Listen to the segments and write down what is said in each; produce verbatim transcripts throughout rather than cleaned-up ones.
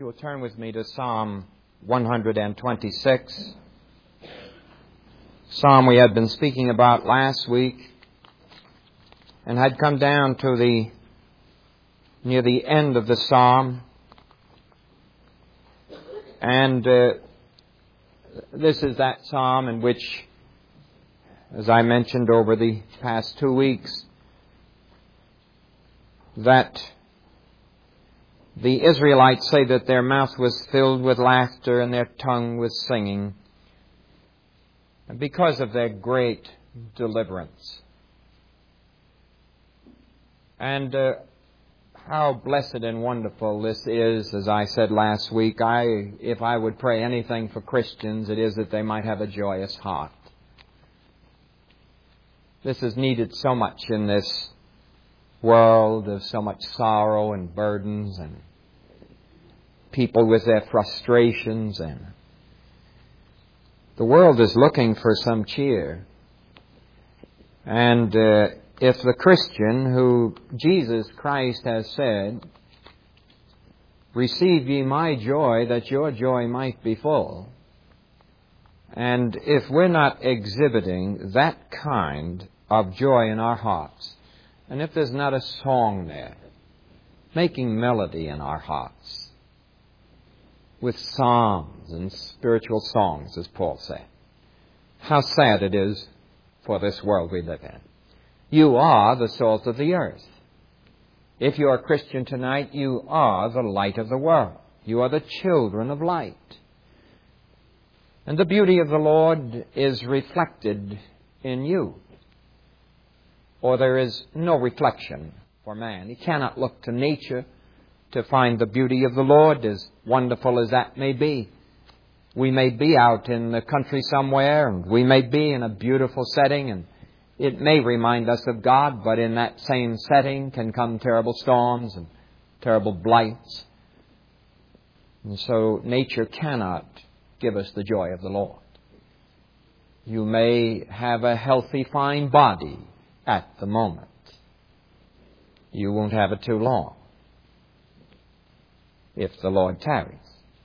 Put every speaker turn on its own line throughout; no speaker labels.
You will turn with me to Psalm one twenty-six. Psalm we had been speaking about last week and had come down to the near the end of the psalm. And uh, this is that psalm in which, as I mentioned over the past two weeks, that the Israelites say that their mouth was filled with laughter and their tongue with singing because of their great deliverance. And uh, how blessed and wonderful this is, as I said last week. I, if I would pray anything for Christians, it is that they might have a joyous heart. This is needed so much in this world of so much sorrow and burdens and people with their frustrations, and the world is looking for some cheer. And uh, if the Christian who Jesus Christ has said, "Receive ye my joy, that your joy might be full," and if we're not exhibiting that kind of joy in our hearts, and if there's not a song there, making melody in our hearts, with psalms and spiritual songs, as Paul said, how sad it is for this world we live in. You are the salt of the earth. If you are a Christian tonight, you are the light of the world. You are the children of light. And the beauty of the Lord is reflected in you, or there is no reflection for man. He cannot look to nature to find the beauty of the Lord, as wonderful as that may be. We may be out in the country somewhere, and we may be in a beautiful setting, and it may remind us of God, but in that same setting can come terrible storms and terrible blights. And so nature cannot give us the joy of the Lord. You may have a healthy, fine body at the moment. You won't have it too long if the Lord tarries.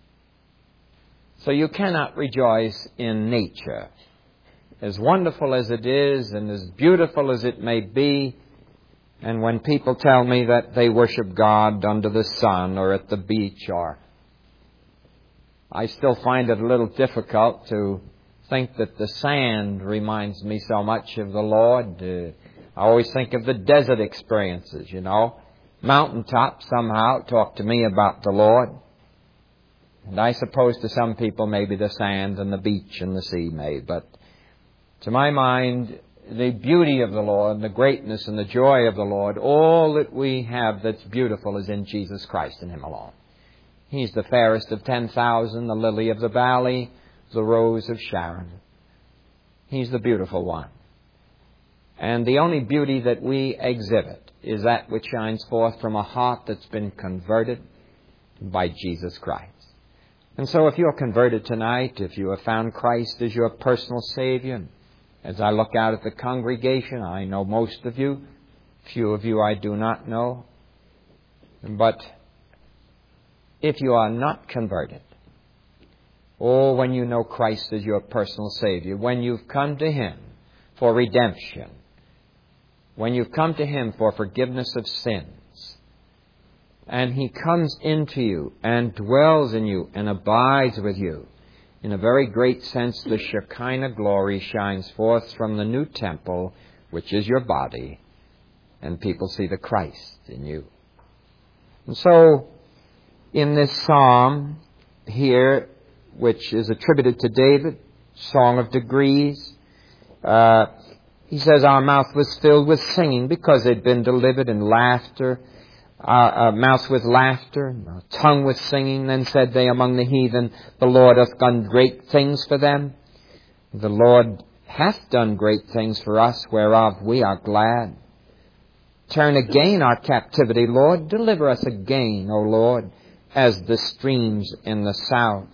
So you cannot rejoice in nature, as wonderful as it is and as beautiful as it may be. And when people tell me that they worship God under the sun or at the beach, or I still find it a little difficult to think that the sand reminds me so much of the Lord. Uh, I always think of the desert experiences, you know. Mountaintops somehow talk to me about the Lord. And I suppose to some people maybe the sand and the beach and the sea may. But to my mind, the beauty of the Lord, the greatness and the joy of the Lord, all that we have that's beautiful is in Jesus Christ and Him alone. He's the fairest of ten thousand, the lily of the valley, the rose of Sharon. He's the beautiful one. And the only beauty that we exhibit is that which shines forth from a heart that's been converted by Jesus Christ. And so if you're converted tonight, if you have found Christ as your personal Savior, as I look out at the congregation, I know most of you, few of you I do not know, but if you are not converted, or when you know Christ as your personal Savior, when you've come to Him for redemption, when you've come to Him for forgiveness of sins, and He comes into you and dwells in you and abides with you, in a very great sense, the Shekinah glory shines forth from the new temple, which is your body, and people see the Christ in you. And so, in this psalm here, which is attributed to David, Song of Degrees, uh, he says, our mouth was filled with singing because they'd been delivered, in laughter, our uh, mouth with laughter, our tongue with singing. Then said they among the heathen, the Lord hath done great things for them. The Lord hath done great things for us, whereof we are glad. Turn again our captivity, Lord. Deliver us again, O Lord, as the streams in the south.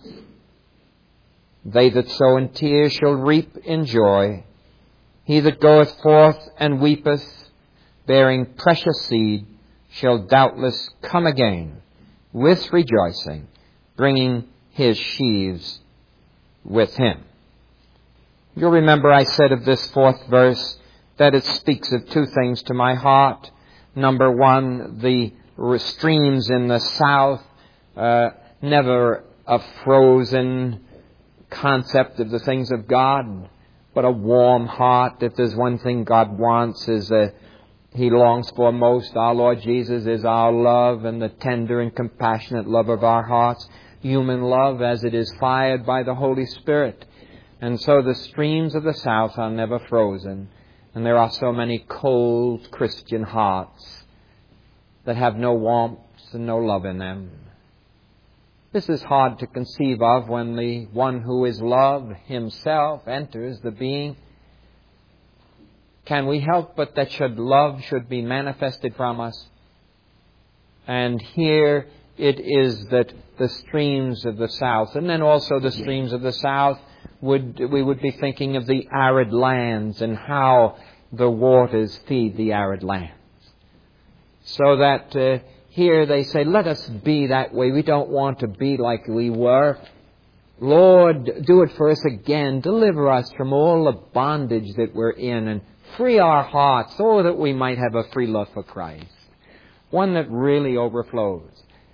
They that sow in tears shall reap in joy. He that goeth forth and weepeth, bearing precious seed, shall doubtless come again with rejoicing, bringing his sheaves with him. You'll remember I said of this fourth verse that it speaks of two things to my heart. Number one, the streams in the south, uh, never a frozen concept of the things of God, but a warm heart. If there's one thing God wants, is a He longs for most, our Lord Jesus, is our love and the tender and compassionate love of our hearts. Human love as it is fired by the Holy Spirit. And so the streams of the south are never frozen. And there are so many cold Christian hearts that have no warmth and no love in them. This is hard to conceive of when the one who is love himself enters the being. Can we help but that should love should be manifested from us? And here it is that the streams of the south, and then also the streams of the south, would we would be thinking of the arid lands and how the waters feed the arid lands. So that uh, here they say, let us be that way. We don't want to be like we were. Lord, do it for us again. Deliver us from all the bondage that we're in and free our hearts so that we might have a free love for Christ. One that really overflows.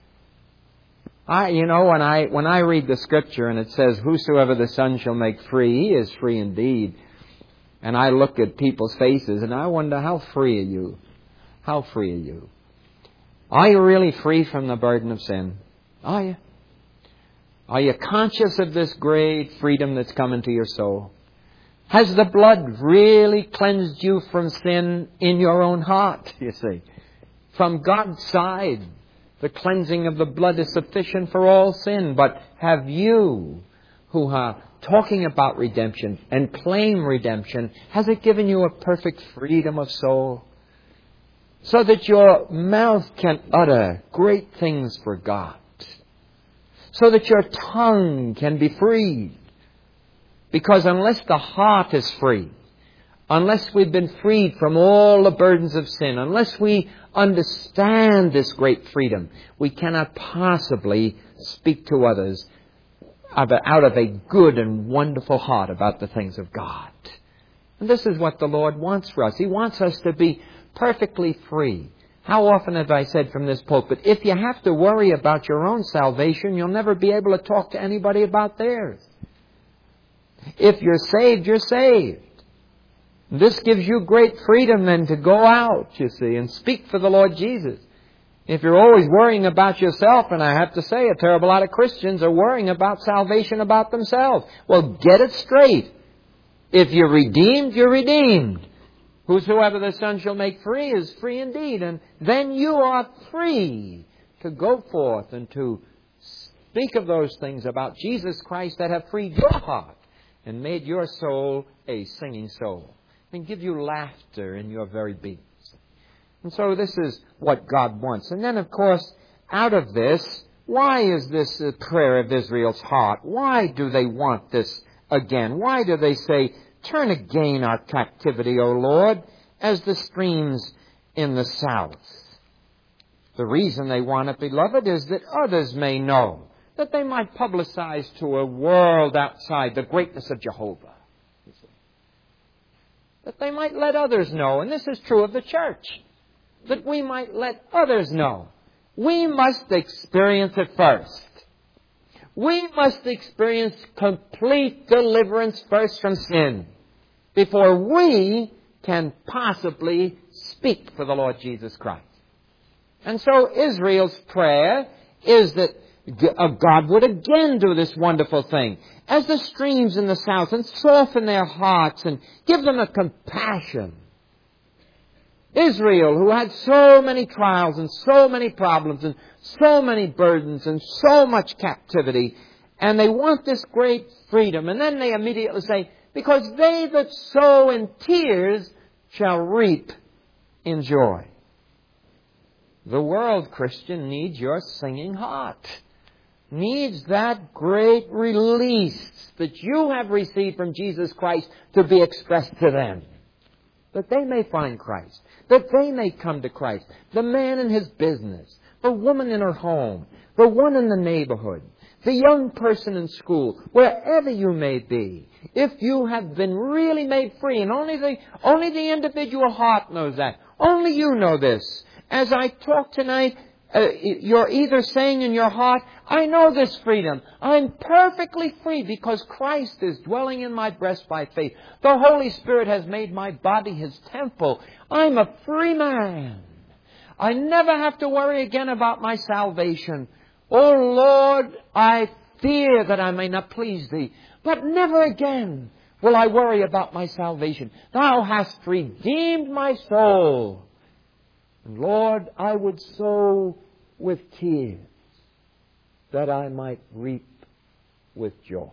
I, you know, when I, when I read the Scripture and it says, whosoever the Son shall make free, he is free indeed. And I look at people's faces and I wonder, how free are you? How free are you? Are you really free from the burden of sin? Are you? Are you conscious of this great freedom that's come into your soul? Has the blood really cleansed you from sin in your own heart, you see? From God's side, the cleansing of the blood is sufficient for all sin. But have you, who are talking about redemption and claim redemption, has it given you a perfect freedom of soul? So that your mouth can utter great things for God. So that your tongue can be freed. Because unless the heart is free, unless we've been freed from all the burdens of sin, unless we understand this great freedom, we cannot possibly speak to others out of a good and wonderful heart about the things of God. And this is what the Lord wants for us. He wants us to be perfectly free. How often have I said from this pulpit, if you have to worry about your own salvation, you'll never be able to talk to anybody about theirs. If you're saved, you're saved. This gives you great freedom then to go out, you see, and speak for the Lord Jesus. If you're always worrying about yourself, and I have to say a terrible lot of Christians are worrying about salvation about themselves. Well, get it straight. If you're redeemed, you're redeemed. Whosoever the Son shall make free is free indeed. And then you are free to go forth and to speak of those things about Jesus Christ that have freed your heart and made your soul a singing soul, and give you laughter in your very being. And so this is what God wants. And then, of course, out of this, why is this the prayer of Israel's heart? Why do they want this again? Why do they say, turn again our captivity, O Lord, as the streams in the south? The reason they want it, beloved, is that others may know, that they might publicize to a world outside the greatness of Jehovah. That they might let others know, and this is true of the church, that we might let others know. We must experience it first. We must experience complete deliverance first from sin before we can possibly speak for the Lord Jesus Christ. And so Israel's prayer is that God would again do this wonderful thing as the streams in the south and soften their hearts and give them a compassion. Israel, who had so many trials and so many problems and so many burdens and so much captivity, and they want this great freedom. And then they immediately say, because they that sow in tears shall reap in joy. The world, Christian, needs your singing heart. Needs that great release that you have received from Jesus Christ to be expressed to them. That they may find Christ. That they may come to Christ. The man in his business. The woman in her home. The one in the neighborhood. the young person in school, wherever you may be, if you have been really made free, and only the, only the individual heart knows that, only you know this. As I talk tonight, uh, you're either saying in your heart, I know this freedom. I'm perfectly free because Christ is dwelling in my breast by faith. The Holy Spirit has made my body His temple. I'm a free man. I never have to worry again about my salvation. Oh Lord, I fear that I may not please Thee. But never again will I worry about my salvation. Thou hast redeemed my soul. And Lord, I would sow with tears that I might reap with joy.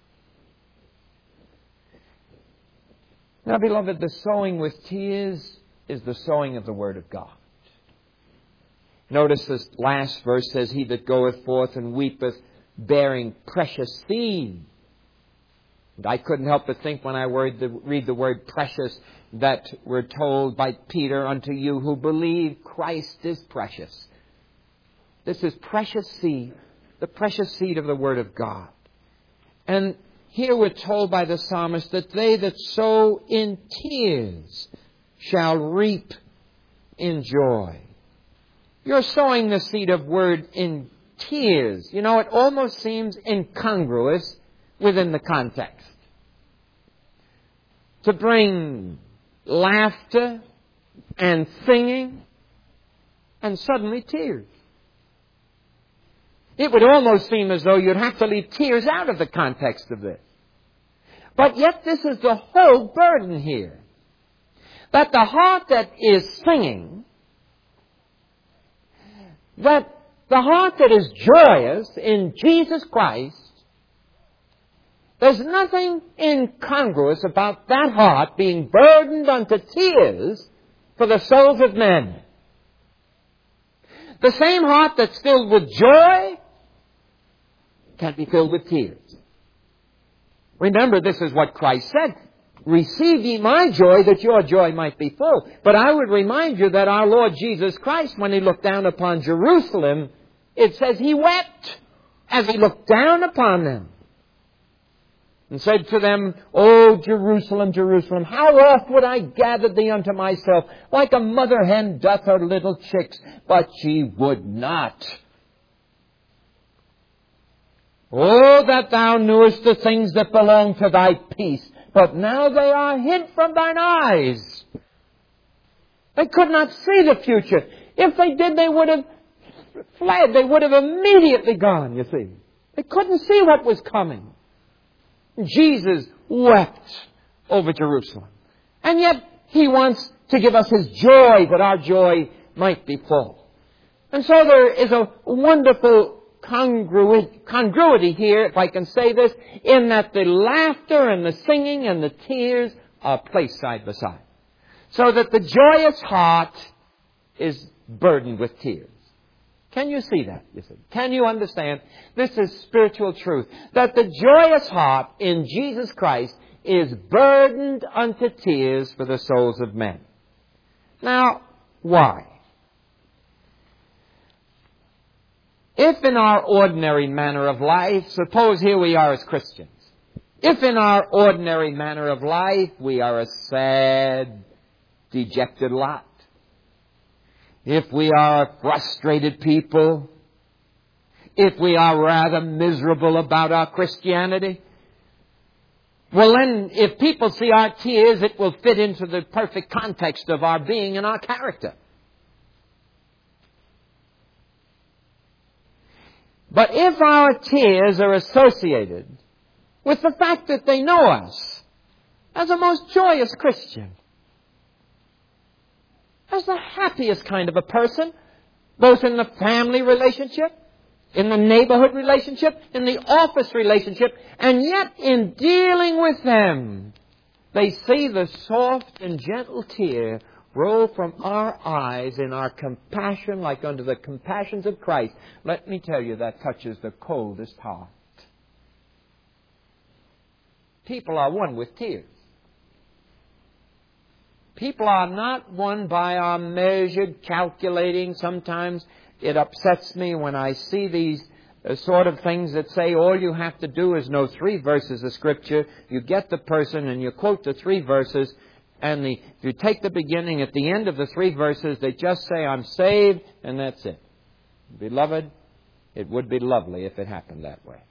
Now, beloved, the sowing with tears is the sowing of the Word of God. Notice this last verse says, He that goeth forth and weepeth, bearing precious seed. And I couldn't help but think when I read the word precious that we're told by Peter, unto you who believe Christ is precious. This is precious seed, the precious seed of the Word of God. And here we're told by the psalmist that they that sow in tears shall reap in joy. You're sowing the seed of word in tears. You know, it almost seems incongruous within the context. To bring laughter and singing and suddenly tears. It would almost seem as though you'd have to leave tears out of the context of this. But yet this is the whole burden here. That the heart that is singing, that the heart that is joyous in Jesus Christ, there's nothing incongruous about that heart being burdened unto tears for the souls of men. The same heart that's filled with joy can be filled with tears. Remember, this is what Christ said. Receive ye my joy, that your joy might be full. But I would remind you that our Lord Jesus Christ, when He looked down upon Jerusalem, it says He wept as He looked down upon them. And said to them, O Jerusalem, Jerusalem, how oft would I gather thee unto myself, like a mother hen doth her little chicks, but ye would not. Oh, that thou knewest the things that belong to thy peace, but now they are hid from thine eyes. They could not see the future. If they did, they would have fled. They would have immediately gone, you see. They couldn't see what was coming. Jesus wept over Jerusalem. And yet He wants to give us His joy, that our joy might be full. And so there is a wonderful congruity, congruity here, if I can say this, in that the laughter and the singing and the tears are placed side by side. So that the joyous heart is burdened with tears. Can you see that? You see? Can you understand? This is spiritual truth. That the joyous heart in Jesus Christ is burdened unto tears for the souls of men. Now, why? If in our ordinary manner of life, suppose here we are as Christians. If in our ordinary manner of life we are a sad, dejected lot. If we are frustrated people, if we are rather miserable about our Christianity, well then, if people see our tears, it will fit into the perfect context of our being and our character. But if our tears are associated with the fact that they know us as a most joyous Christian, as the happiest kind of a person, both in the family relationship, in the neighborhood relationship, in the office relationship, and yet in dealing with them, they see the soft and gentle tear roll from our eyes in our compassion like unto the compassions of Christ. Let me tell you, that touches the coldest heart. People are won with tears. People are not won by our measured, calculating. Sometimes it upsets me when I see these uh, sort of things that say all you have to do is know three verses of Scripture. You get the person and you quote the three verses. And the, if you take the beginning, at the end of the three verses, they just say, I'm saved, and that's it. Beloved, it would be lovely if it happened that way.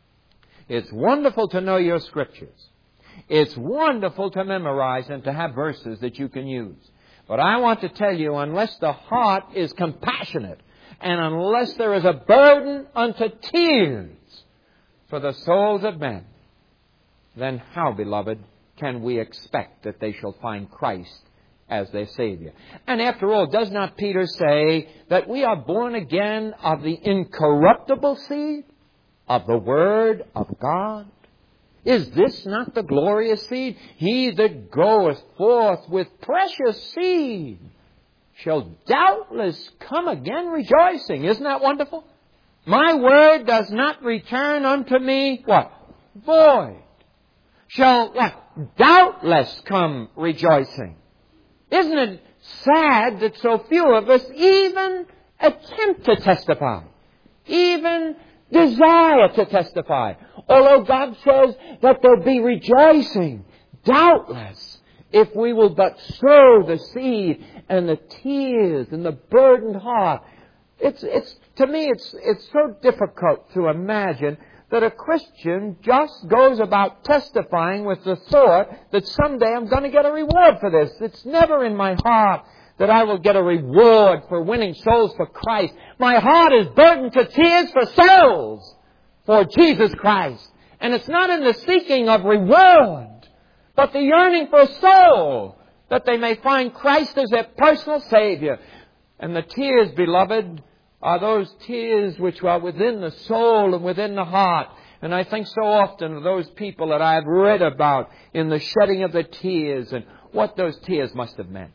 It's wonderful to know your Scriptures. It's wonderful to memorize and to have verses that you can use. But I want to tell you, unless the heart is compassionate, and unless there is a burden unto tears for the souls of men, then how, beloved, can we expect that they shall find Christ as their Savior? And after all, does not Peter say that we are born again of the incorruptible seed of the Word of God? Is this not the glorious seed? He that goeth forth with precious seed shall doubtless come again rejoicing. Isn't that wonderful? My word does not return unto me, what? Void. Shall what? Doubtless come rejoicing. Isn't it sad that so few of us even attempt to testify, even desire to testify? Although God says that there'll be rejoicing, doubtless, if we will but sow the seed and the tears and the burdened heart. It's, it's, to me, it's, it's so difficult to imagine that a Christian just goes about testifying with the thought that someday I'm going to get a reward for this. It's never in my heart that I will get a reward for winning souls for Christ. My heart is burdened to tears for souls for Jesus Christ. And it's not in the seeking of reward, but the yearning for a soul, that they may find Christ as their personal Savior. And the tears, beloved, are those tears which are within the soul and within the heart. And I think so often of those people that I have read about in the shedding of the tears and what those tears must have meant.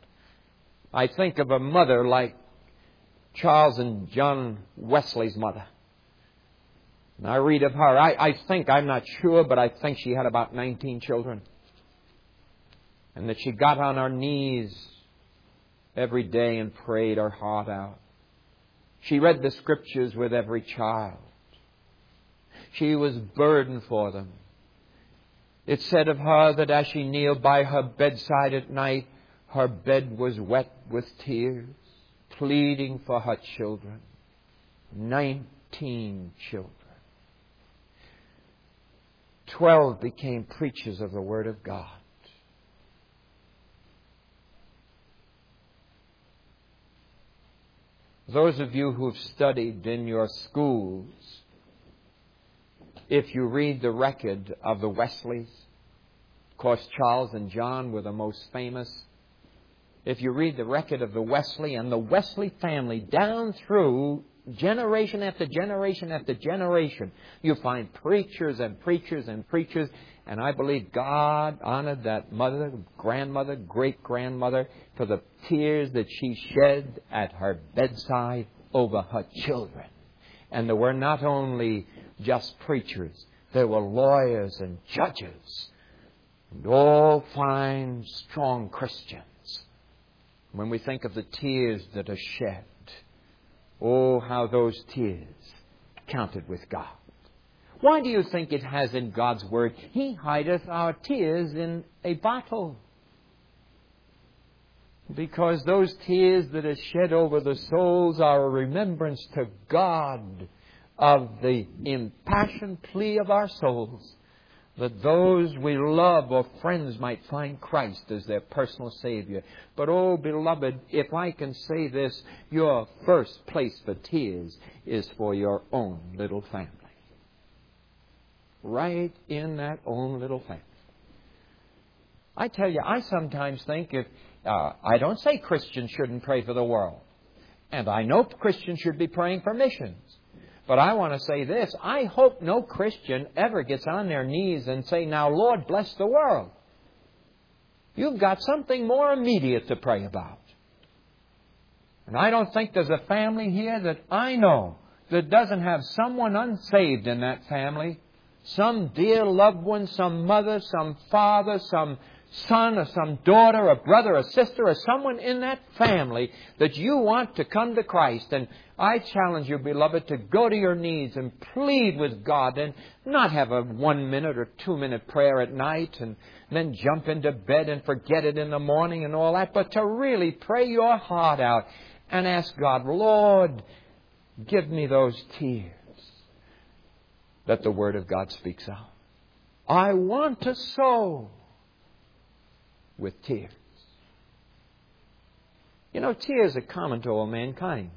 I think of a mother like Charles and John Wesley's mother. And I read of her. I, I think, I'm not sure, but I think she had about nineteen children. And that she got on her knees every day and prayed her heart out. She read the Scriptures with every child. She was burdened for them. It said of her that as she kneeled by her bedside at night, her bed was wet with tears, pleading for her children. Nineteen children. Twelve became preachers of the Word of God. Those of you who have studied in your schools, if you read the record of the Wesleys, of course Charles and John were the most famous. If you read the record of the Wesley and the Wesley family down through generation after generation after generation, you find preachers and preachers and preachers. And I believe God honored that mother, grandmother, great-grandmother for the tears that she shed at her bedside over her children. And there were not only just preachers, there were lawyers and judges, and all fine, strong Christians. When we think of the tears that are shed, oh, how those tears counted with God. Why do you think it has in God's Word, He hideth our tears in a bottle? Because those tears that are shed over the souls are a remembrance to God of the impassioned plea of our souls, that those we love or friends might find Christ as their personal Savior. But, oh, beloved, if I can say this, your first place for tears is for your own little family. Right in that own little family. I tell you, I sometimes think if, uh, I don't say Christians shouldn't pray for the world. And I know Christians should be praying for missions. But I want to say this, I hope no Christian ever gets on their knees and say, now, Lord, bless the world. You've got something more immediate to pray about. And I don't think there's a family here that I know that doesn't have someone unsaved in that family. Some dear loved one, some mother, some father, some son or some daughter or brother or sister or someone in that family that you want to come to Christ. And I challenge you, beloved, to go to your knees and plead with God and not have a one minute or two minute prayer at night and then jump into bed and forget it in the morning and all that, but to really pray your heart out and ask God, Lord, give me those tears that the Word of God speaks of. I want to sow with tears. You know, tears are common to all mankind.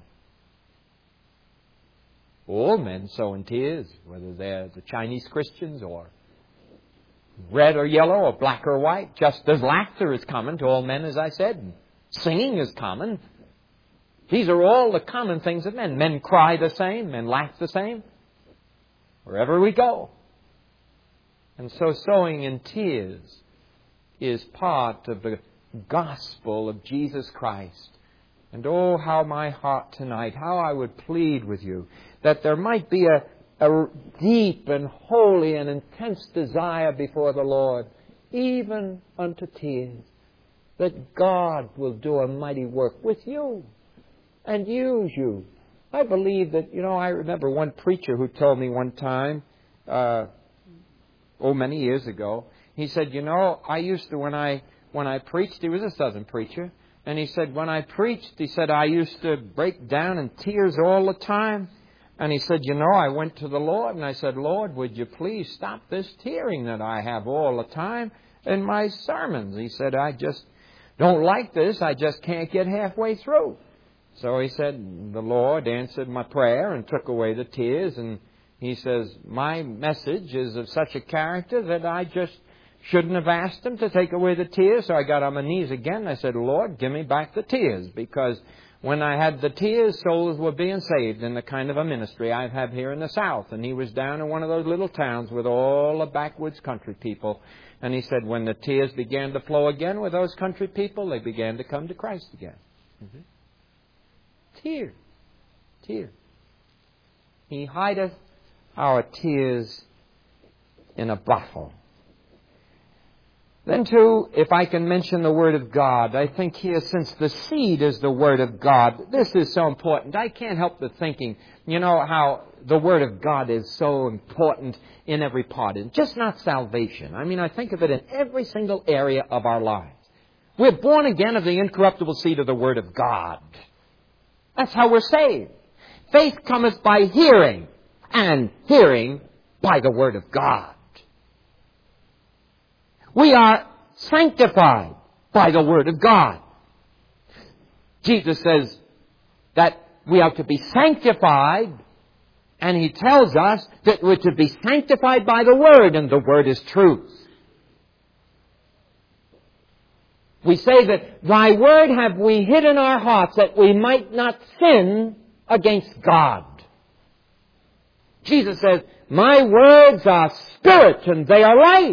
All men sow in tears, whether they're the Chinese Christians or red or yellow or black or white. Just as laughter is common to all men, as I said. And singing is common. These are all the common things of men. Men cry the same. Men laugh the same. Wherever we go. And so sowing in tears is part of the gospel of Jesus Christ. And oh, how my heart tonight, how I would plead with you that there might be a, a deep and holy and intense desire before the Lord, even unto tears, that God will do a mighty work with you and use you. I believe that, you know, I remember one preacher who told me one time, uh, oh, many years ago, he said, you know, I used to, when I when I preached, he was a Southern preacher, and he said, when I preached, he said, I used to break down in tears all the time. And he said, you know, I went to the Lord, and I said, Lord, would you please stop this tearing that I have all the time in my sermons? He said, I just don't like this. I just can't get halfway through. So he said, the Lord answered my prayer and took away the tears, and he says, my message is of such a character that I just shouldn't have asked him to take away the tears. So I got on my knees again. I said, Lord, give me back the tears. Because when I had the tears, souls were being saved in the kind of a ministry I have here in the South. And he was down in one of those little towns with all the backwoods country people. And he said, when the tears began to flow again with those country people, they began to come to Christ again. Mm-hmm. Tears. Tears. He hideth our tears in a bottle. Then, too, if I can mention the Word of God, I think here, since the seed is the Word of God, this is so important. I can't help but thinking, you know, how the Word of God is so important in every part. And just not salvation. I mean, I think of it in every single area of our lives. We're born again of the incorruptible seed of the Word of God. That's how we're saved. Faith cometh by hearing, and hearing by the Word of God. We are sanctified by the Word of God. Jesus says that we are to be sanctified, and He tells us that we're to be sanctified by the Word, and the Word is truth. We say that Thy Word have we hid in our hearts that we might not sin against God. Jesus says, my words are spirit and they are life.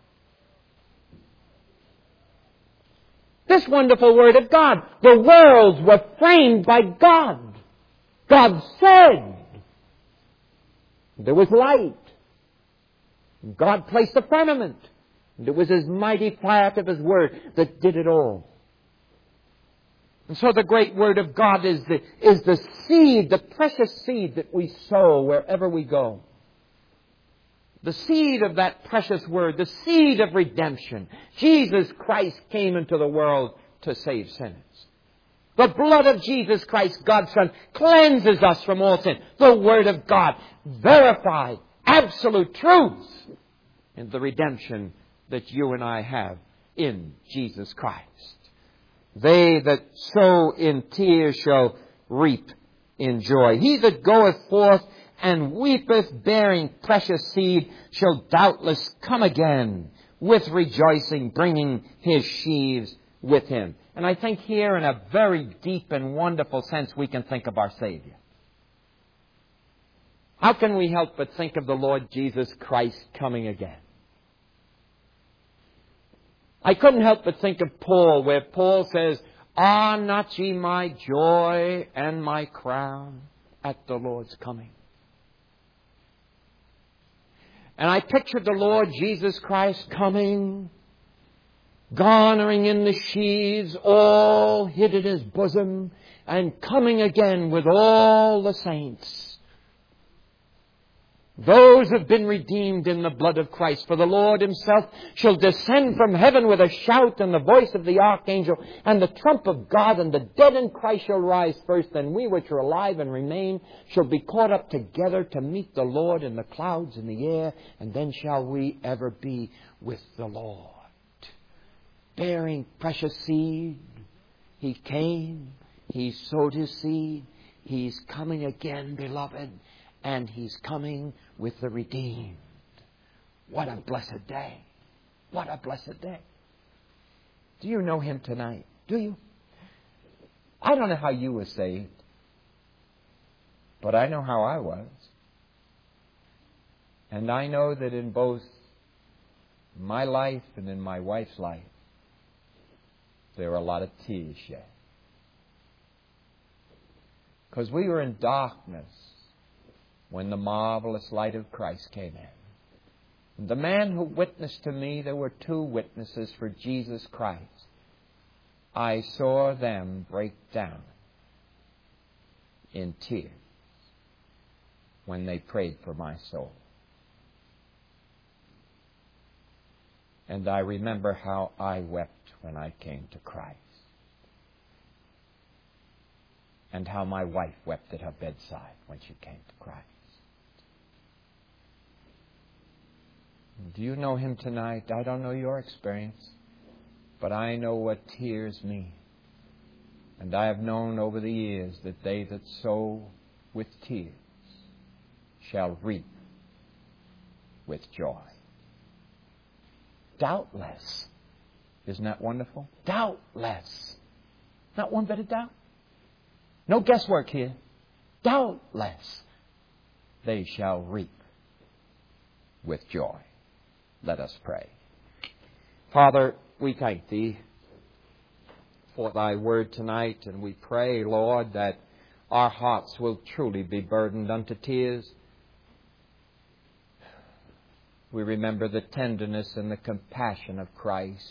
This wonderful Word of God, the worlds were framed by God. God said there was light. God placed the firmament. And it was His mighty part of His Word that did it all. And so the great Word of God is the, is the seed, the precious seed that we sow wherever we go. The seed of that precious Word, the seed of redemption. Jesus Christ came into the world to save sinners. The blood of Jesus Christ, God's Son, cleanses us from all sin. The Word of God, verified, absolute truth in the redemption that you and I have in Jesus Christ. They that sow in tears shall reap in joy. He that goeth forth and weepeth, bearing precious seed, shall doubtless come again with rejoicing, bringing his sheaves with him. And I think here, in a very deep and wonderful sense, we can think of our Savior. How can we help but think of the Lord Jesus Christ coming again? I couldn't help but think of Paul, where Paul says, "Are not ye my joy and my crown at the Lord's coming?" And I pictured the Lord Jesus Christ coming garnering in the sheaves all hid in His bosom, and coming again with all the saints. Those have been redeemed in the blood of Christ. For the Lord Himself shall descend from heaven with a shout and the voice of the archangel and the trump of God, and the dead in Christ shall rise first. And we which are alive and remain shall be caught up together to meet the Lord in the clouds in the air, and then shall we ever be with the Lord. Bearing precious seed, He came, He sowed His seed. He's coming again, beloved. And He's coming with the redeemed. What a blessed day. What a blessed day. Do you know Him tonight? Do you? I don't know how you were saved, but I know how I was. And I know that in both my life and in my wife's life, there were a lot of tears shed. Because we were in darkness when the marvelous light of Christ came in. The man who witnessed to me, there were two witnesses for Jesus Christ. I saw them break down in tears when they prayed for my soul. And I remember how I wept when I came to Christ. And how my wife wept at her bedside when she came to Christ. Do you know Him tonight? I don't know your experience, but I know what tears mean. And I have known over the years that they that sow with tears shall reap with joy. Doubtless. Isn't that wonderful? Doubtless. Not one bit of doubt. No guesswork here. Doubtless they shall reap with joy. Let us pray. Father, we thank Thee for Thy word tonight, and we pray, Lord, that our hearts will truly be burdened unto tears. We remember the tenderness and the compassion of Christ.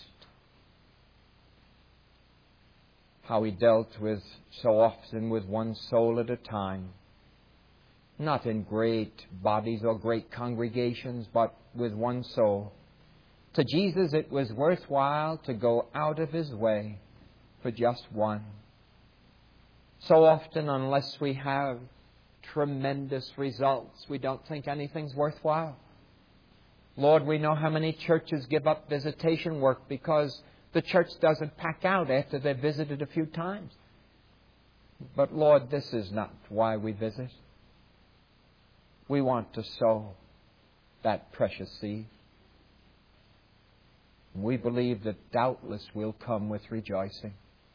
How He dealt with so often with one soul at a time. Not in great bodies or great congregations, but with one soul. To Jesus it was worthwhile to go out of His way for just one. So often, unless we have tremendous results, we don't think anything's worthwhile. Lord, we know how many churches give up visitation work because the church doesn't pack out after they've visited a few times. But Lord, this is not why we visit. We want to sow that precious seed. We believe that doubtless we'll come with rejoicing.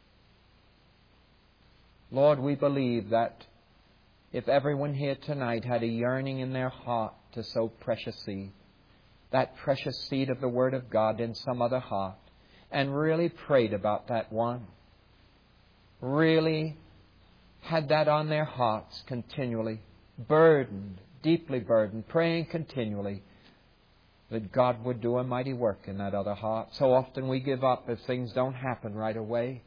Lord, we believe that if everyone here tonight had a yearning in their heart to sow precious seed, that precious seed of the Word of God in some other heart, and really prayed about that one, really had that on their hearts continually, burdened, deeply burdened, praying continually that God would do a mighty work in that other heart. So often we give up if things don't happen right away.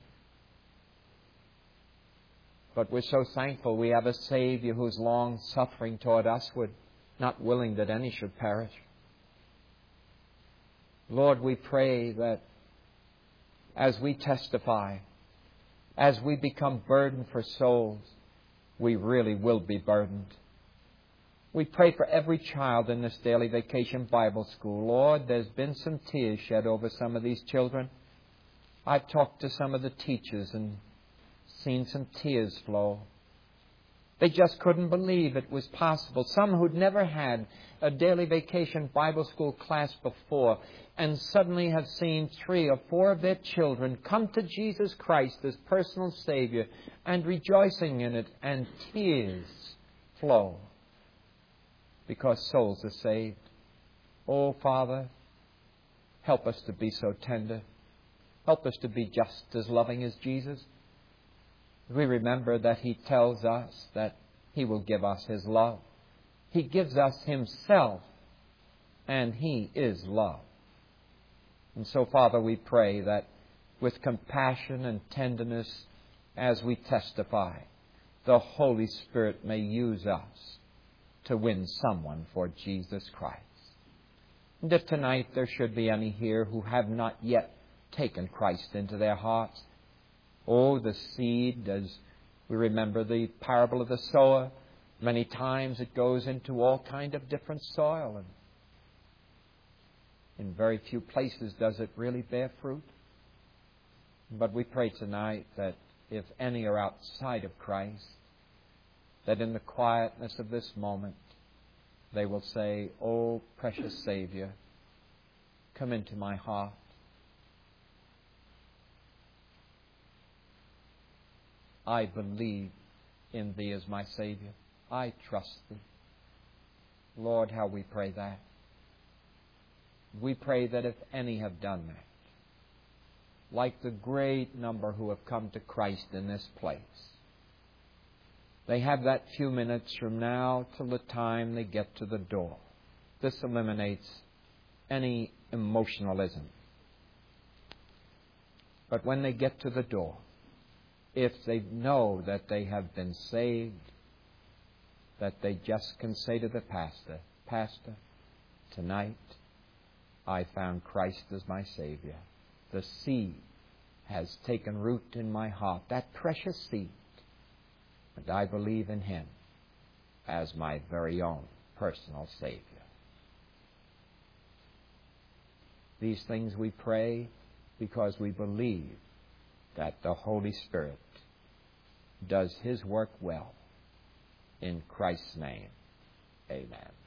But we're so thankful we have a Savior who's long suffering toward usward, not willing that any should perish. Lord, we pray that as we testify, as we become burdened for souls, we really will be burdened. We pray for every child in this daily vacation Bible school. Lord, there's been some tears shed over some of these children. I've talked to some of the teachers and seen some tears flow. They just couldn't believe it was possible. Some who'd never had a daily vacation Bible school class before and suddenly have seen three or four of their children come to Jesus Christ as personal Savior and rejoicing in it, and tears flow because souls are saved. Oh, Father, help us to be so tender. Help us to be just as loving as Jesus. We remember that He tells us that He will give us His love. He gives us Himself, and He is love. And so, Father, we pray that with compassion and tenderness as we testify, the Holy Spirit may use us to win someone for Jesus Christ. And if tonight there should be any here who have not yet taken Christ into their hearts, oh, the seed, as we remember the parable of the sower, many times it goes into all kind of different soil, and in very few places does it really bear fruit. But we pray tonight that if any are outside of Christ, that in the quietness of this moment they will say, "Oh, precious Savior, come into my heart. I believe in Thee as my Savior. I trust Thee." Lord, how we pray that. We pray that if any have done that, like the great number who have come to Christ in this place, they have that few minutes from now till the time they get to the door. This eliminates any emotionalism. But when they get to the door, if they know that they have been saved, that they just can say to the pastor, "Pastor, tonight I found Christ as my Savior. The seed has taken root in my heart, that precious seed, and I believe in Him as my very own personal Savior." These things we pray because we believe that the Holy Spirit does His work well. In Christ's name, amen.